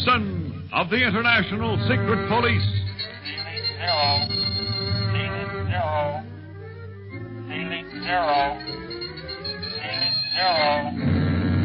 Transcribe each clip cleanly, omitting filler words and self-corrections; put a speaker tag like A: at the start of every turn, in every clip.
A: Gibson of the International Secret Police.
B: Ceiling zero. Ceiling zero.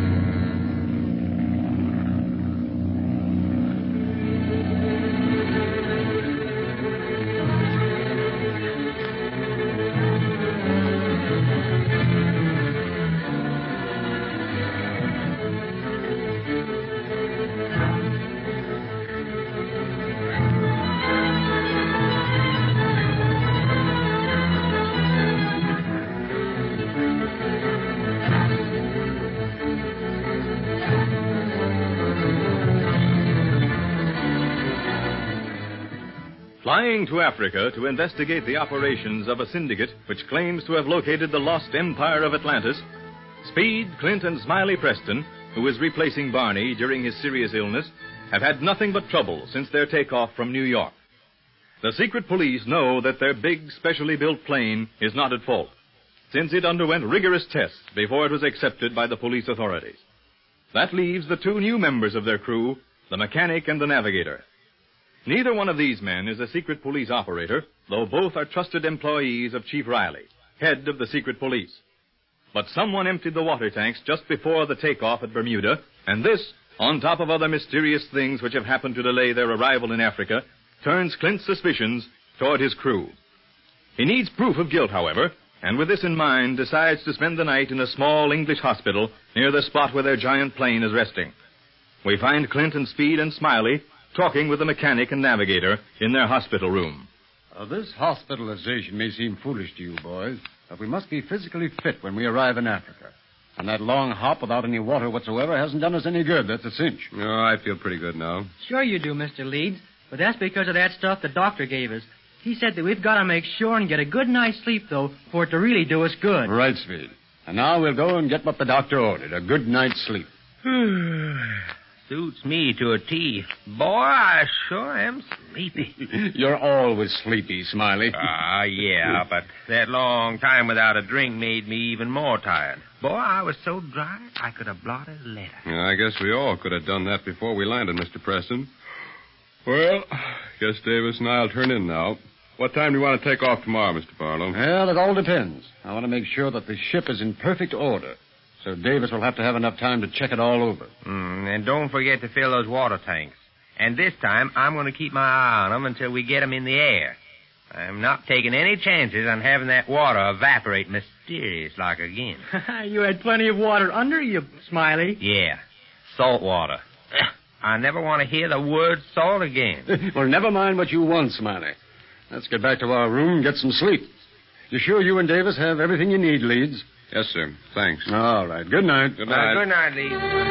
C: Flying to Africa to investigate the operations of a syndicate which claims to have located the lost empire of Atlantis, Speed, Clint, and Smiley Preston, who is replacing Barney during his serious illness, have had nothing but trouble since their takeoff from New York. The secret police know that their big, specially built plane is not at fault, since it underwent rigorous tests before it was accepted by the police authorities. That leaves the two new members of their crew, the mechanic and the navigator. Neither one of these men is a secret police operator, though both are trusted employees of Chief Riley, head of the secret police. But someone emptied the water tanks just before the takeoff at Bermuda, and this, on top of other mysterious things which have happened to delay their arrival in Africa, turns Clint's suspicions toward his crew. He needs proof of guilt, however, and with this in mind, decides to spend the night in a small English hospital near the spot where their giant plane is resting. We find Clint and Speed and Smiley talking with the mechanic and navigator in their hospital room.
D: This hospitalization may seem foolish to you boys, but we must be physically fit when we arrive in Africa. And that long hop without any water whatsoever hasn't done us any good, that's a cinch.
E: Oh, I feel pretty good now.
F: Sure you do, Mr. Leeds, but that's because of that stuff the doctor gave us. He said that we've got to make sure and get a good night's sleep, though, for it to really do us good.
D: Right, Speed. And now we'll go and get what the doctor ordered, a good night's sleep.
G: Suits me to a T. Boy, I sure am sleepy.
D: You're always sleepy, Smiley.
G: Yeah, but that long time without a drink made me even more tired. Boy, I was so dry, I could have blotted a letter.
E: Yeah, I guess we all could have done that before we landed, Mr. Preston. Well, guess Davis and I'll turn in now. What time do you want to take off tomorrow, Mr. Barlow?
D: Well, it all depends. I want to make sure that the ship is in perfect order. So Davis will have to have enough time to check it all over.
G: And don't forget to fill those water tanks. And this time, I'm going to keep my eye on them until we get them in the air. I'm not taking any chances on having that water evaporate mysterious-like again.
F: You had plenty of water under you, Smiley.
G: Yeah, salt water. I never want to hear the word salt again.
D: Well, never mind what you want, Smiley. Let's get back to our room and get some sleep. You sure you and Davis have everything you need, Leeds?
E: Yes, sir. Thanks.
D: All right. Good night.
E: Good night.
G: Good night, Lee.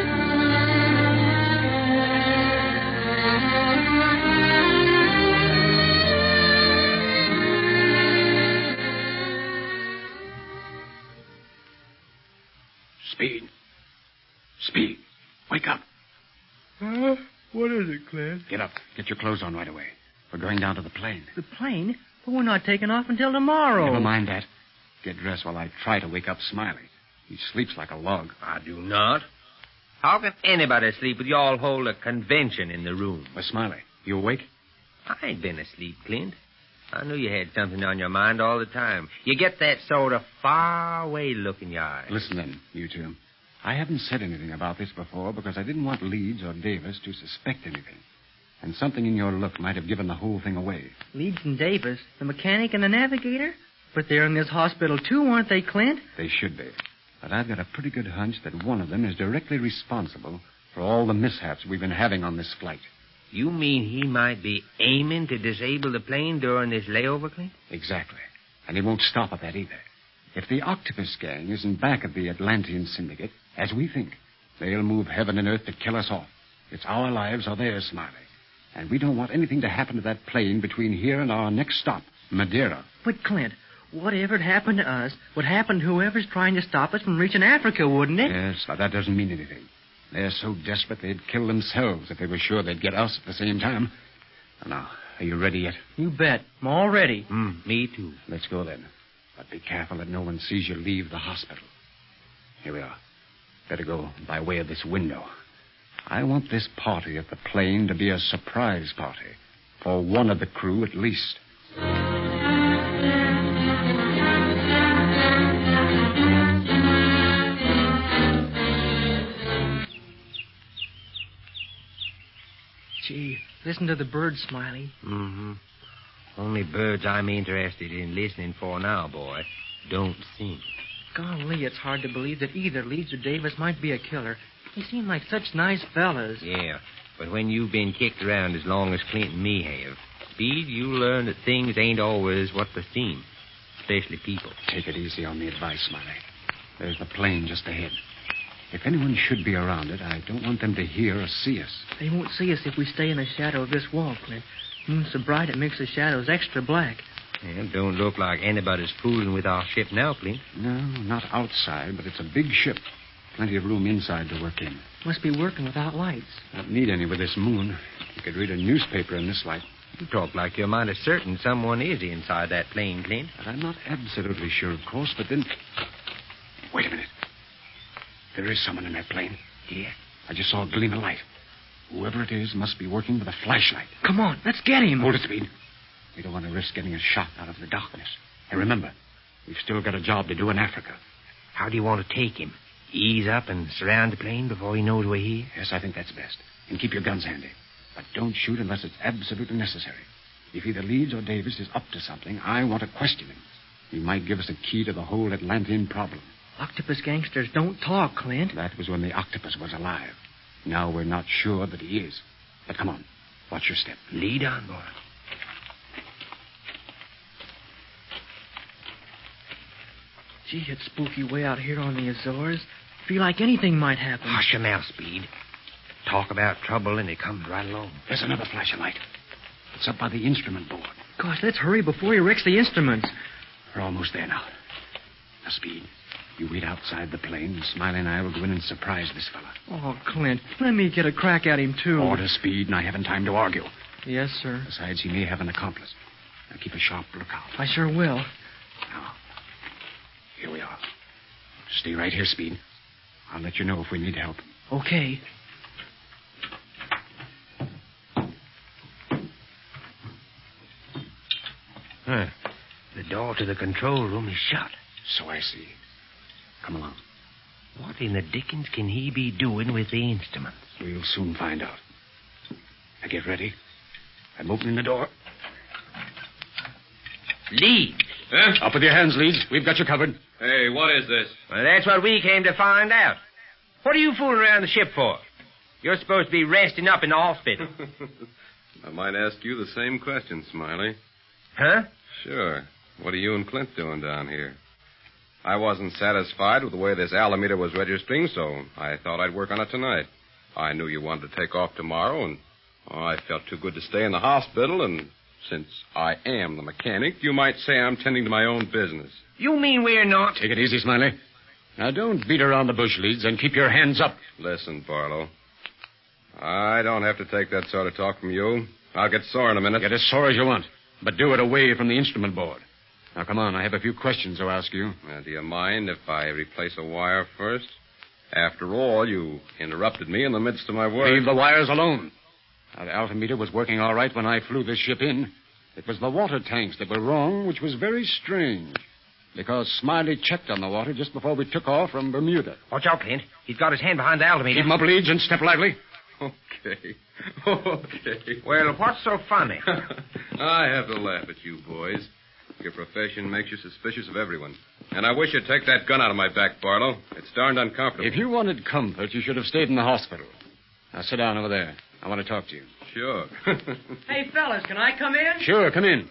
D: Speed. Wake up.
F: What is it, Clint?
D: Get up. Get your clothes on right away. We're going down to the plane.
F: The plane? But we're not taking off until tomorrow.
D: Never mind that. Get dressed while I try to wake up Smiley. He sleeps like a log.
G: I do not. How can anybody sleep with you all hold a convention in the room?
D: Well, Smiley, you awake?
G: I ain't been asleep, Clint. I knew you had something on your mind all the time. You get that sort of far-away look in your eyes.
D: Listen then, you two. I haven't said anything about this before because I didn't want Leeds or Davis to suspect anything. And something in your look might have given the whole thing away.
F: Leeds and Davis, the mechanic and the navigator? But they're in this hospital, too, aren't they, Clint?
D: They should be. But I've got a pretty good hunch that one of them is directly responsible for all the mishaps we've been having on this flight.
G: You mean he might be aiming to disable the plane during this layover, Clint?
D: Exactly. And he won't stop at that either. If the Octopus Gang isn't back of the Atlantean Syndicate, as we think, they'll move heaven and earth to kill us off. It's our lives or theirs, Smiley. And we don't want anything to happen to that plane between here and our next stop, Madeira.
F: But, Clint, whatever happened to us would happen to whoever's trying to stop us from reaching Africa, wouldn't it?
D: Yes, but that doesn't mean anything. They're so desperate they'd kill themselves if they were sure they'd get us at the same time. Now, are you ready yet?
F: You bet. I'm all ready.
G: Me too.
D: Let's go then. But be careful that no one sees you leave the hospital. Here we are. Better go by way of this window. I want this party at the plane to be a surprise party. For one of the crew at least.
F: Gee, listen to the birds, Smiley.
G: Mm-hmm. Only birds I'm interested in listening for now, boy. Don't sing.
F: Golly, it's hard to believe that either Leeds or Davis might be a killer. They seem like such nice fellas.
G: Yeah, but when you've been kicked around as long as Clint and me have, Speed, you learn that things ain't always what they seem, especially people.
D: Take it easy on the advice, Smiley. There's the plane just ahead. If anyone should be around it, I don't want them to hear or see us.
F: They won't see us if we stay in the shadow of this wall, Clint. Moon's so bright it makes the shadows extra black.
G: It don't look like anybody's fooling with our ship now, Clint.
D: No, not outside, but it's a big ship. Plenty of room inside to work in.
F: Must be working without lights.
D: Don't need any with this moon. You could read a newspaper in this light.
G: You talk like you're mighty certain someone is inside that plane, Clint.
D: But I'm not absolutely sure, of course, but then... Wait a minute. There is someone in that plane.
G: Yeah?
D: I just saw a gleam of light. Whoever it is must be working with a flashlight.
F: Come on, let's get him.
D: Hold it, Speed. We don't want to risk getting a shot out of the darkness. And remember, we've still got a job to do in Africa.
G: How do you want to take him? Ease up and surround the plane before he knows we're here?
D: Yes, I think that's best. And keep your guns handy. But don't shoot unless it's absolutely necessary. If either Leeds or Davis is up to something, I want to question him. He might give us a key to the whole Atlantean problem.
F: Octopus gangsters don't talk, Clint.
D: That was when the octopus was alive. Now we're not sure that he is. But come on. Watch your step.
G: Lead on, boy.
F: Gee, it's spooky way out here on the Azores. Feel like anything might happen.
G: Hush your mouth, Speed. Talk about trouble and it comes right along.
D: There's another flash of light. It's up by the instrument board.
F: Gosh, let's hurry before he wrecks the instruments.
D: We're almost there now. Now, Speed, you wait outside the plane, and Smiley and I will go in and surprise this fella.
F: Oh, Clint, let me get a crack at him, too.
D: Order, Speed, and I haven't time to argue.
F: Yes, sir.
D: Besides, he may have an accomplice. Now, keep a sharp lookout.
F: I sure will.
D: Now, here we are. Stay right here, Speed. I'll let you know if we need help.
F: Okay.
G: Huh. The door to the control room is shut.
D: So I see. Come along.
G: What in the dickens can he be doing with the instruments?
D: We'll soon find out. Now get ready. I'm opening the door.
G: Leeds.
C: Huh?
D: Up with your hands, Leeds. We've got you covered.
C: Hey, what is this?
G: Well, that's what we came to find out. What are you fooling around the ship for? You're supposed to be resting up in the hospital.
E: I might ask you the same question, Smiley.
G: Huh?
E: Sure. What are you and Clint doing down here? I wasn't satisfied with the way this Alameda was registering, so I thought I'd work on it tonight. I knew you wanted to take off tomorrow, and I felt too good to stay in the hospital, and since I am the mechanic, you might say I'm tending to my own business.
G: You mean we're not?
D: Take it easy, Smiley. Now, don't beat around the bush, Leeds, and keep your hands up.
E: Listen, Barlow. I don't have to take that sort of talk from you. I'll get sore in a minute.
D: Get as sore as you want, but do it away from the instrument board. Now, come on. I have a few questions to ask you.
E: Do you mind if I replace a wire first? After all, you interrupted me in the midst of my work.
D: Leave the wires alone. Now, the altimeter was working all right when I flew this ship in. It was the water tanks that were wrong, which was very strange. Because Smiley checked on the water just before we took off from Bermuda.
G: Watch out, Clint. He's got his hand behind the altimeter.
D: Keep him up, Leeds, and step lively.
E: Okay. Okay.
G: Well, what's so funny?
E: I have to laugh at you, boys. Your profession makes you suspicious of everyone. And I wish you'd take that gun out of my back, Barlow. It's darned uncomfortable.
D: If you wanted comfort, you should have stayed in the hospital. Now, sit down over there. I want to talk to you.
E: Sure.
F: Hey, fellas, can I come in?
D: Sure, come in.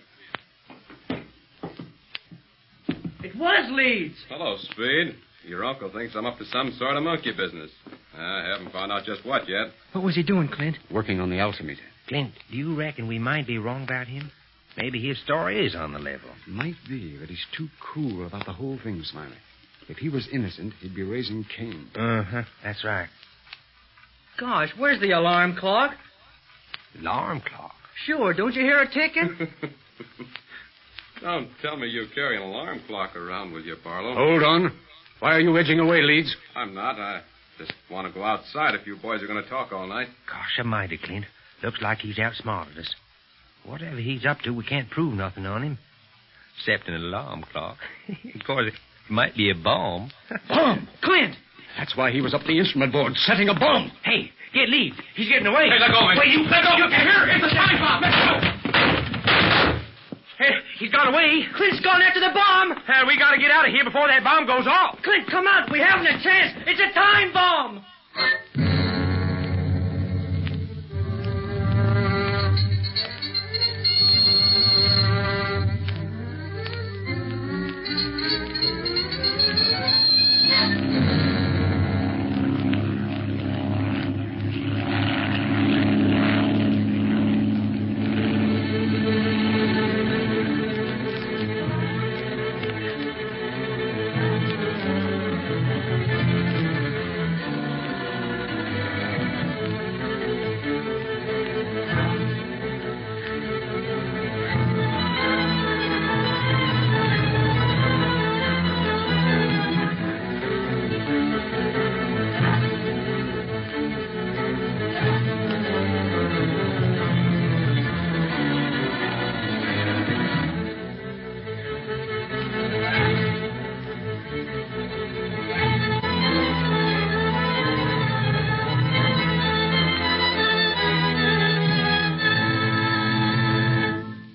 F: It was Leeds.
E: Hello, Speed. Your uncle thinks I'm up to some sort of monkey business. I haven't found out just what yet.
F: What was he doing, Clint?
D: Working on the altimeter.
G: Clint, do you reckon we might be wrong about him? Maybe his story is on the level.
D: Might be, but he's too cool about the whole thing, Smiley. If he was innocent, he'd be raising Cain.
G: Uh-huh. That's right.
F: Gosh, where's the alarm clock?
G: Alarm clock?
F: Sure, don't you hear it ticking?
E: Don't tell me you carry an alarm clock around with you, Barlow.
D: Hold on. Why are you edging away, Leeds?
E: I'm not. Just want to go outside if you boys are going to talk all night.
G: Gosh almighty, Clint. Looks like he's outsmarted us. Whatever he's up to, we can't prove nothing on him. Except an alarm clock. Of course, it might be a bomb.
D: Bomb!
F: Clint!
D: That's why he was up the instrument board, setting a bomb.
F: Hey, get lead. He's getting away.
D: Hey, let go, man.
F: Wait, you let go.
D: Here, it's a time bomb. Let's go.
F: Hey, he's gone away. Clint's gone after the bomb.
G: We gotta get out of here before that bomb goes off.
F: Clint, come out. We haven't a chance. It's a time bomb.